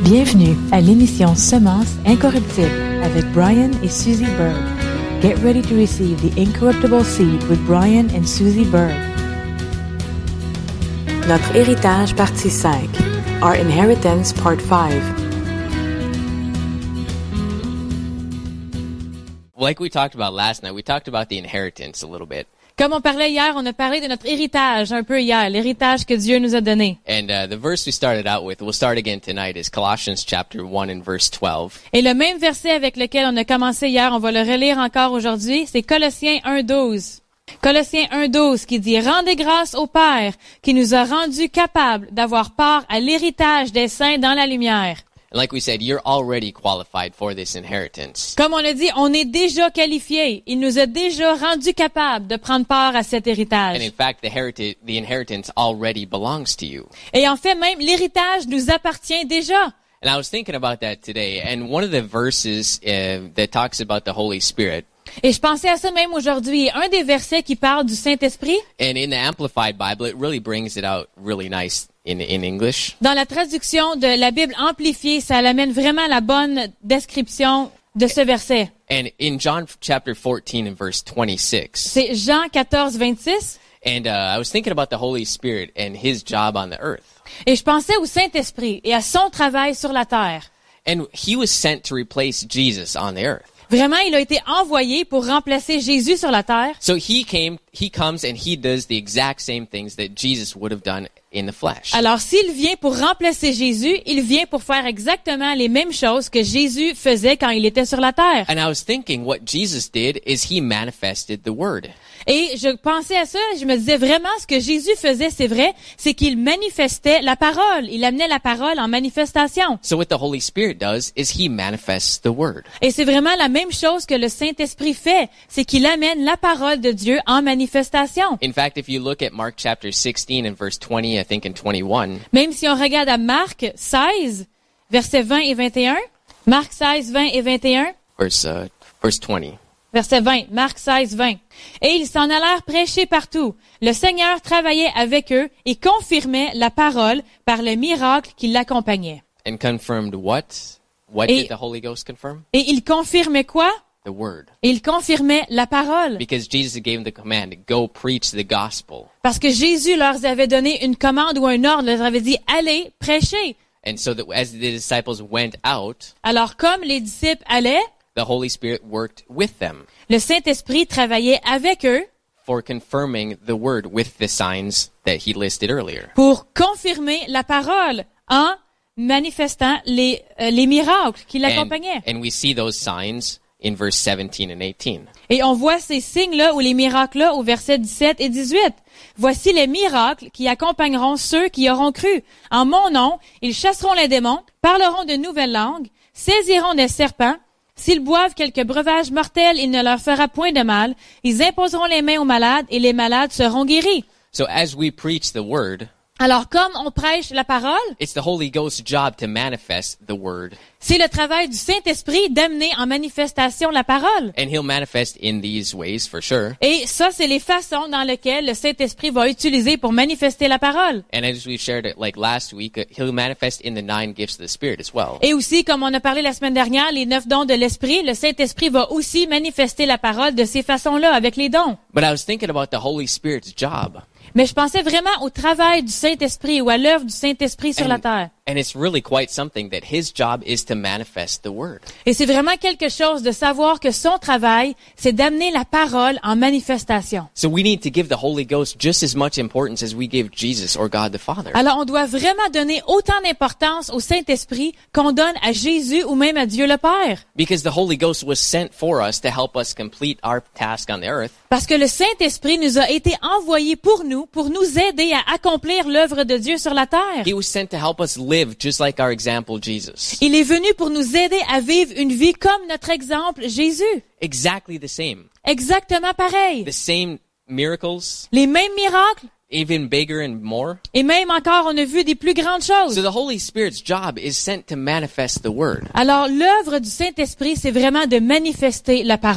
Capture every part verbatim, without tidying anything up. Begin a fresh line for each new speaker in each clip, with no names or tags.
Bienvenue à l'émission Semences incorruptibles avec Brian et Susie Bird. Get ready to receive the incorruptible seed with Brian and Susie Bird. Notre héritage partie cinq. Our inheritance part five.
Like we talked about last night, we talked about the inheritance a little bit.
Comme on parlait hier, on a parlé de notre héritage un peu hier, l'héritage que Dieu nous a donné.
And uh, the verse we started out with, we'll start again tonight, is Colossians chapter one and verse twelve.
Et le même verset avec lequel on a commencé hier, on va le relire encore aujourd'hui, c'est Colossiens un douze. Colossiens un douze qui dit « Rendez grâce au Père qui nous a rendus capables d'avoir part à l'héritage des saints dans la lumière. »
And like we said, you're already qualified for this inheritance.
Comme on l'a dit, on est déjà qualifiés. Il nous a déjà rendus capables de prendre part à cet héritage.
And in fact, the, herita- the inheritance already belongs to you.
Et en fait, même l'héritage nous appartient déjà.
And I was thinking about that today, and one of the verses uh, that talks about the Holy Spirit,
Et je pensais à ça même aujourd'hui. Un des versets qui parle du Saint-Esprit,
and in the Amplified Bible, it really brings it out really nice in in English.
dans la traduction de la Bible amplifiée, ça l'amène vraiment la bonne description de ce verset.
And in John chapter fourteen and verse twenty-six,
C'est Jean quatorze, vingt-six.
and uh, I was thinking about the Holy Spirit and His job on the earth.
Et je pensais au Saint-Esprit et à son travail sur la terre.
And He was sent to replace Jesus on the earth.
Vraiment, il a été envoyé pour remplacer Jésus sur la terre.
So He came, He comes and He does the exact same things that Jesus would have done in the flesh.
Alors, s'il vient pour remplacer Jésus, il vient pour faire exactement les mêmes choses que Jésus faisait quand il était sur la terre.
And I was thinking what Jesus did is He manifested the Word.
Et je pensais à ça, je me disais vraiment ce que Jésus faisait, c'est vrai, c'est qu'il manifestait la parole. Il amenait la parole en manifestation.
So what the Holy Spirit does is He manifests the Word.
Et c'est vraiment la même chose que le Saint-Esprit fait, c'est qu'il amène la parole de Dieu en manifestation.
In fact, if you look at Mark chapter sixteen and verse twenty, I think, and twenty-one,
Même si on regarde à Marc seize, versets vingt et vingt et un, Marc seize, vingt et vingt et un,
verse uh, verse twenty.
verset vingt, Marc seize, vingt. Et ils s'en allèrent prêcher partout. Le Seigneur travaillait avec eux et confirmait la parole par le miracle qui l'accompagnait.
And confirmed what? What
Et-
did the Holy Ghost confirm?
Et il confirmait quoi?
The Word.
Il confirmait la parole.
Because Jesus gave them the command, go preach the gospel.
Parce que Jésus leur avait donné une commande ou un ordre, leur avait dit, allez, prêchez.
And so that as the disciples went out,
Alors, comme les disciples allaient,
the Holy Spirit worked with them
le Saint-Esprit travaillait avec eux
for confirming the Word with the signs that He listed earlier.
pour confirmer la parole en manifestant les, euh, les miracles qui
And,
l'accompagnaient.
and we see those signs in verse seventeen and eighteen.
Et on voit ces signes-là ou les miracles-là au verset dix-sept et dix-huit. Voici les miracles qui accompagneront ceux qui auront cru. En mon nom, ils chasseront les démons, parleront de nouvelles langues, saisiront des serpents. S'ils boivent quelques breuvages mortels, il ne leur fera point de mal. Ils imposeront les mains aux malades et les malades seront guéris.
So as we preach the Word,
Alors, comme on prêche la parole,
it's the Holy Ghost's job to manifest the Word.
c'est le travail du Saint-Esprit d'amener en manifestation la parole.
And He'll manifest in these ways for sure.
Et ça, c'est les façons dans lesquelles le Saint-Esprit va utiliser pour manifester la parole.
And as we shared it like last week, uh, He'll manifest in the nine gifts of the Spirit as well.
Et aussi, comme on a parlé la semaine dernière, les neuf dons de l'Esprit, le Saint-Esprit va aussi manifester la parole de ces façons-là, avec les dons.
But I was thinking about the Holy Spirit's job.
Mais je pensais vraiment au travail du Saint-Esprit ou à l'œuvre du Saint-Esprit sur la
And,
terre.
and it's really quite something that His job is to manifest the Word.
Et c'est vraiment quelque chose de savoir que son travail, c'est d'amener la parole en manifestation.
So we need to give the Holy Ghost just as much importance as we give Jesus or God the Father.
Alors, on doit vraiment donner autant d'importance au Saint-Esprit qu'on donne à Jésus ou même à Dieu le Père.
Because the Holy Ghost was sent for us to help us complete our task on the earth.
Parce que le Saint-Esprit nous a été envoyé pour nous, pour nous aider à accomplir l'œuvre de Dieu sur la terre.
He was sent to help us live just like our example, Jesus.
Il est venu pour nous aider à vivre une vie comme notre exemple, Jésus.
Exactly the same.
Exactement pareil.
The same miracles,
Les mêmes miracles,
even bigger and more.
et même encore, on a vu des plus grandes choses.
So the Holy Spirit's job is sent to manifest the Word.
Alors, l'œuvre du Saint-Esprit, c'est vraiment de manifester la parole.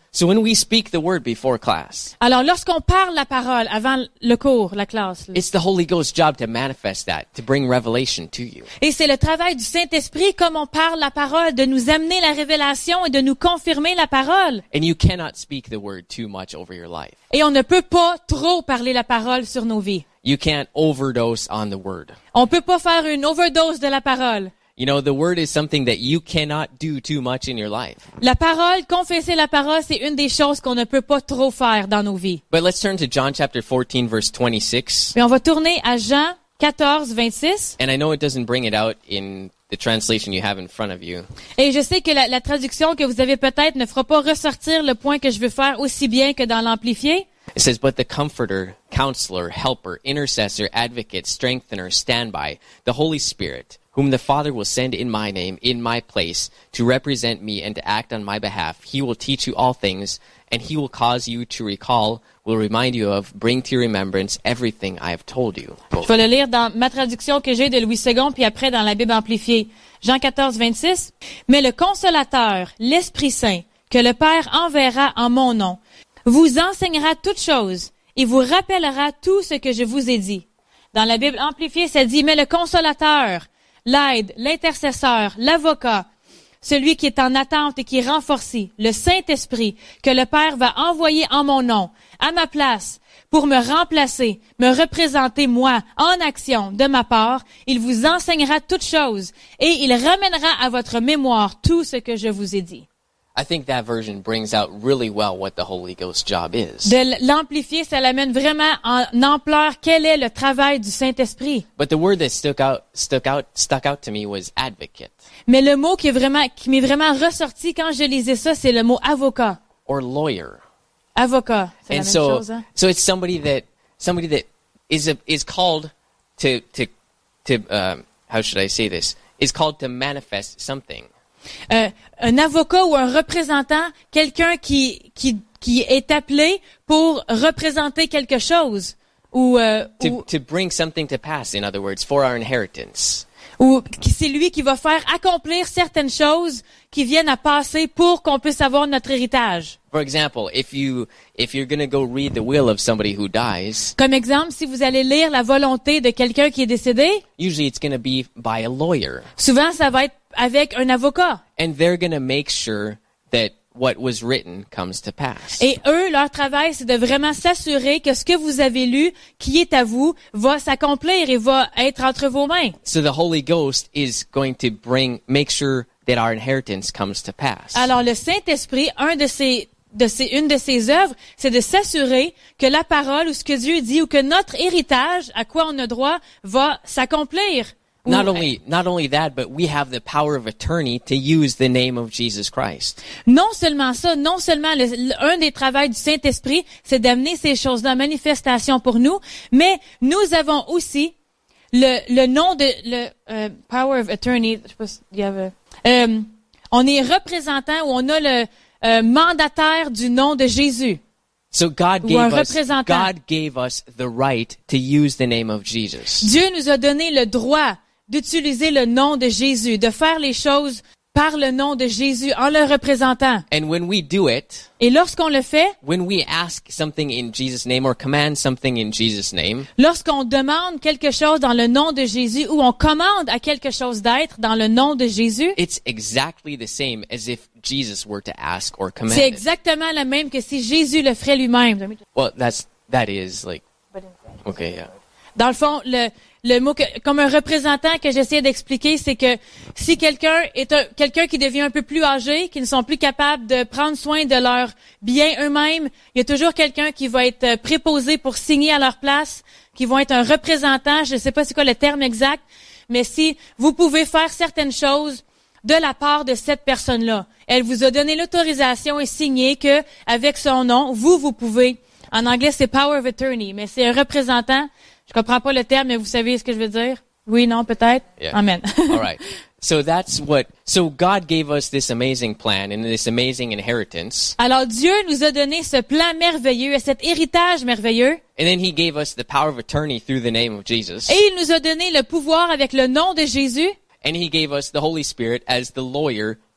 So when we speak the word before class,
Alors, lorsqu'on parle la parole avant le cours, la classe, là,
it's the Holy Ghost's job to manifest that, to bring revelation to you.
et c'est le travail du Saint-Esprit, comme on parle la parole, de nous amener la révélation et de nous confirmer la parole.
And you cannot speak the word too much over your life.
Et on ne peut pas trop parler la parole sur nos vies.
You can't overdose on the word.
On peut pas faire une overdose de la parole.
You know, the word is something that you cannot do too much in your life.
La parole, confesser la parole, c'est une des choses qu'on ne peut pas trop faire dans nos vies.
But let's turn to John chapter fourteen, verse twenty-six.
Mais on va tourner à Jean quatorze, vingt-six.
And I know it doesn't bring it out in the translation you have in front of you.
Et je sais que la, la traduction que vous avez peut-être ne fera pas ressortir le point que je veux faire aussi bien que dans l'amplifié.
It says, but the Comforter, Counselor, Helper, Intercessor, Advocate, Strengthener, Standby, the Holy Spirit, whom the Father will send in my name, in my place, to represent me and to act on my behalf, he will teach you all things, and he will cause you to recall, will remind you of, bring to your remembrance everything I have told you.
Je vais le lire dans ma traduction que j'ai de Louis deux, puis après dans la Bible amplifiée. Jean quatorze, vingt-six. Mais le Consolateur, l'Esprit Saint, que le Père enverra en mon nom, vous enseignera toutes choses et vous rappellera tout ce que je vous ai dit. Dans la Bible amplifiée, ça dit, mais le Consolateur, l'aide, l'intercesseur, l'avocat, celui qui est en attente et qui est renforcé, le Saint-Esprit, que le Père va envoyer en mon nom, à ma place, pour me remplacer, me représenter moi, en action, de ma part, il vous enseignera toutes choses et il ramènera à votre mémoire tout ce que je vous ai dit.
I think that version brings out really well what the Holy Ghost's job is.
De l'amplifier, ça l'amène vraiment en ampleur quel est le travail du Saint-Esprit.
But the word that stuck out, stuck out, stuck out to me was advocate
Mais le mot qui est vraiment, qui m'est vraiment ressorti quand je lisais ça, c'est le mot avocat.
or lawyer.
Avocat, c'est la
And
même
so,
chose, hein?
so it's somebody that, somebody that is a, is called to, to, to, um, how should I say this? Is called to manifest something.
Euh, un avocat ou un représentant, quelqu'un qui, qui, qui est appelé pour représenter quelque chose ou, euh,
To,
ou,
to bring something to pass, in other words, for our inheritance.
ou qui c'est lui qui va faire accomplir certaines choses qui viennent à passer pour qu'on puisse avoir notre héritage.
For example, if you, if you're gonna go read the will of somebody who dies,
Comme exemple, si vous allez lire la volonté de quelqu'un qui est décédé,
usually it's gonna be by a lawyer.
souvent ça va être avec un avocat.
And they're gonna make sure that what was written comes to pass.
Et eux, leur travail, c'est de vraiment s'assurer que ce que vous avez lu, qui est à vous, va s'accomplir et va être entre vos mains.
So the Holy Ghost is going to bring, make sure that our inheritance comes to pass.
Alors, le Saint-Esprit, un de ses, de ses, une de ses œuvres, c'est de s'assurer que la parole ou ce que Dieu dit ou que notre héritage, à quoi on a droit, va s'accomplir. Ou-
Not only, not only that, but we have the power of attorney to use the name of Jesus Christ.
Non seulement ça, non seulement le, le- un des travaux du Saint-Esprit, c'est d'amener ces choses-là en manifestation pour nous, mais nous avons aussi le, le nom de le euh, power of attorney. Je sais pas s'il y avait. Euh, on est représentant ou on a le euh, mandataire du nom de Jésus.
So God
Ou un
gave us,
représentant.
God gave us the right to use the name of Jesus.
Dieu nous a donné le droit d'utiliser le nom de Jésus, de faire les choses par le nom de Jésus en le représentant.
And when we do it,
Et lorsqu'on le fait,
when we ask something in Jesus' name or command something in Jesus' name,
lorsqu'on demande quelque chose dans le nom de Jésus ou on commande à quelque chose d'être dans le nom de Jésus,
it's exactly the same as if Jesus were to ask or command
c'est
it.
exactement la même que si Jésus le ferait lui-même.
Well, that's, that is like, okay, yeah.
Dans le fond, le, le mot que, comme un représentant que j'essaie d'expliquer, c'est que si quelqu'un est un, quelqu'un qui devient un peu plus âgé, qui ne sont plus capables de prendre soin de leurs biens eux-mêmes, il y a toujours quelqu'un qui va être préposé pour signer à leur place, qui vont être un représentant, je ne sais pas c'est quoi le terme exact, mais si vous pouvez faire certaines choses de la part de cette personne-là, elle vous a donné l'autorisation et signé que avec son nom, vous, vous pouvez. En anglais, c'est power of attorney, mais c'est un représentant. Je comprends pas le terme, mais vous savez ce que je veux dire? Oui, non, peut-être?
Yeah.
Amen.
All right. So that's what, so God gave us this amazing plan and this amazing inheritance.
Alors, Dieu nous a donné ce plan merveilleux et cet héritage merveilleux.
And then he gave us the power of attorney through the name of Jesus.
Et il nous a donné le pouvoir avec le nom de Jésus.
And he gave us the Holy Spirit as the lawyer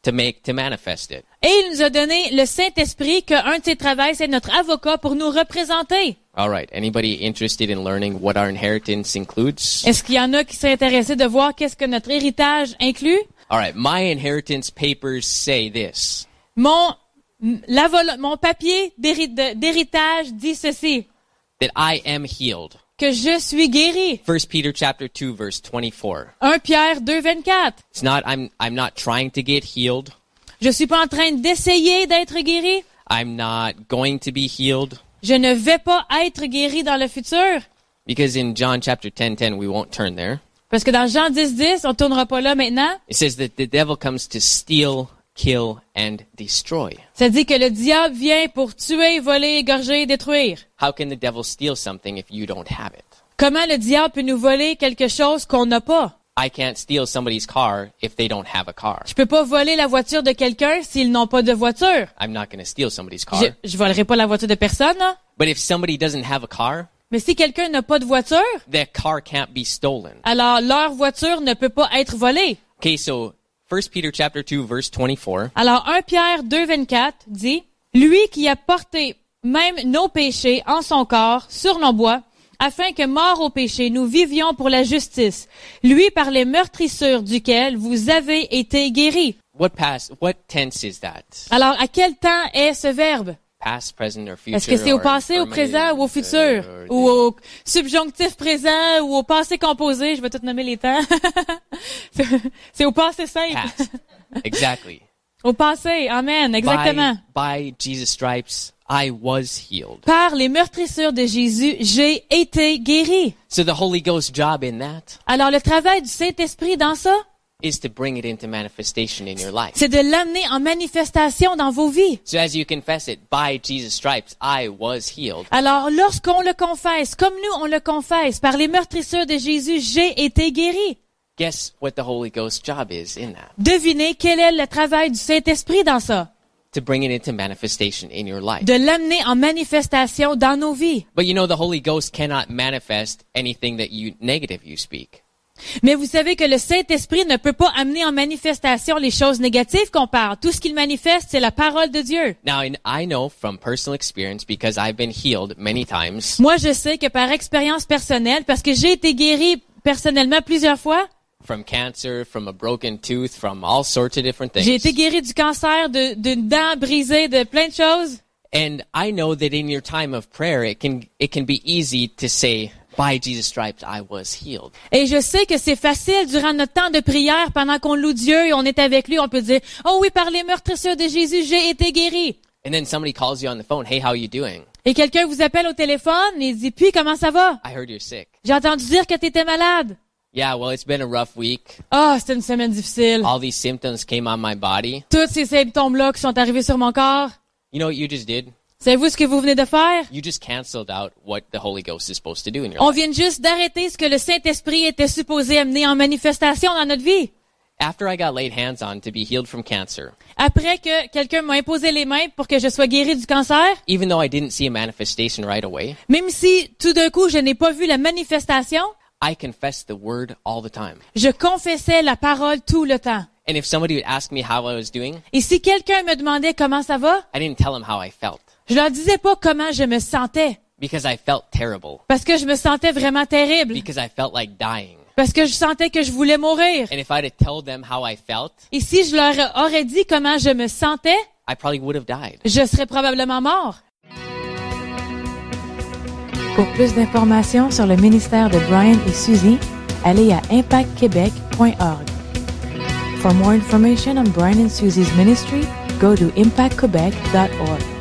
to make, to manifest it.
Et il nous a donné le Saint-Esprit qu'un de ses travaux, c'est notre avocat pour nous représenter.
All right. Anybody interested in learning what our inheritance includes?
Est-ce qu'il y en a qui seraient intéressés de voir qu'est-ce que notre héritage inclut?
All right. My inheritance papers say this.
Mon, la vol- mon papier d'héri- de- d'héritage dit ceci,
That I am healed.
que je suis guéri.
First Peter chapter two verse twenty-four.
un Pierre deux vingt-quatre.
It's not, I'm, I'm not trying to get healed.
Je suis pas en train d'essayer d'être guéri.
I'm not going to be healed.
Je ne vais pas être guéri dans le futur.
Because in John chapter ten ten, we won't turn there.
Parce que dans Jean dix dix, on tournera pas là maintenant.
It says that the devil comes to steal, kill, and destroy.
Ça dit que le diable vient pour tuer, voler, égorger, détruire.
How can the devil steal something if you don't have it?
Comment le diable peut nous voler quelque chose qu'on n'a pas?
I can't steal somebody's car if they don't have a car.
Je peux pas voler la voiture de quelqu'un s'ils n'ont pas de voiture.
I'm not going to steal somebody's car.
Je, je volerai pas la voiture de personne, là.
But if somebody doesn't have a car,
Mais si quelqu'un n'a pas de voiture,
their car can't be stolen.
alors leur voiture ne peut pas être volée.
Okay, so First Peter chapter two verse twenty-four.
Alors un Pierre deux vingt-quatre dit, « Lui qui a porté même nos péchés en son corps sur nos bois, afin que, morts au péché, nous vivions pour la justice. Lui par les meurtrissures duquel vous avez été guéris. »
What past, what tense is that?
Alors, à quel temps est ce verbe?
Past, present, or future?
Est-ce que c'est au
or
passé, au présent ou au futur?
affirmative,
Ou
or-
au subjonctif présent ou au passé composé? Je vais tout nommer les temps. C'est- c'est au passé simple.
Past. Exactly.
Au passé, amen, exactement.
By, by Jesus' stripes, I was healed.
Par les meurtrissures de Jésus, j'ai été guéri.
So the Holy Ghost job in that
Alors, le travail du Saint-Esprit dans ça,
is to bring it into manifestation in your life.
c'est de l'amener en manifestation dans vos vies.
So as you confess it, by Jesus' stripes, I was healed.
Alors, lorsqu'on le confesse, comme nous on le confesse, par les meurtrissures de Jésus, j'ai été guéri.
Guess what the Holy Ghost job is in that?
Devinez quel est le travail du Saint-Esprit dans ça?
To bring it into manifestation in your life.
De l'amener en manifestation dans nos vies.
But you know, the Holy Ghost cannot manifest anything that you negative you speak.
Mais vous savez que le Saint-Esprit ne peut pas amener en manifestation les choses négatives qu'on parle. Tout ce qu'il manifeste, c'est la parole de Dieu.
Now, and I know from personal experience, because I've been healed many times,
Moi, je sais que par expérience personnelle, parce que j'ai été guéri personnellement plusieurs fois,
from cancer, from a broken tooth, from all sorts of different
j'ai été
things.
guéri du cancer, de- d'une dent brisée, de plein de choses.
And I know that in your time of prayer, it can, it can be easy to say, by Jesus' stripes, I was healed.
Et je sais que c'est facile durant notre temps de prière, pendant qu'on loue Dieu et on est avec lui, on peut dire, « Oh oui, par les meurtrissures de Jésus, j'ai été guéri.
And then somebody calls you on the phone, hey, how you doing? »
Et quelqu'un vous appelle au téléphone et dit, « Puis, comment ça va?
I heard you're sick.
J'ai entendu dire que tu étais malade.
Yeah, well, it's been a rough week.
Ah, c'était une semaine difficile.
All these symptoms came on my body.
Tous ces symptômes-là qui sont arrivés sur mon corps.
You know what you just did?
Savez-vous ce que vous venez de faire?
You just canceled out what the Holy Ghost is supposed to do in your
On
life.
vient juste d'arrêter ce que le Saint-Esprit était supposé amener en manifestation dans notre vie.
After I got laid hands on to be healed from cancer,
Après que quelqu'un m'a imposé les mains pour que je sois guéri du cancer,
even though I didn't see a manifestation right away,
même si tout d'un coup je n'ai pas vu la manifestation,
I confessed the word all the time.
je confessais la parole tout le temps.
And if somebody would ask me how I was doing,
Et si quelqu'un me demandait comment ça va,
I didn't tell them how I felt
je leur disais pas comment je me sentais.
because I felt terrible,
Parce que je me sentais vraiment terrible.
because I felt like dying.
Parce que je sentais que je voulais mourir.
And if I'd have told them how I felt,
Et si je leur aurais dit comment je me sentais,
I probably would have died.
je serais probablement mort.
Pour plus d'informations sur le ministère de Brian et Suzy, allez à impact québec point org. For more information on Brian and Suzy's ministry, go to impact quebec dot org.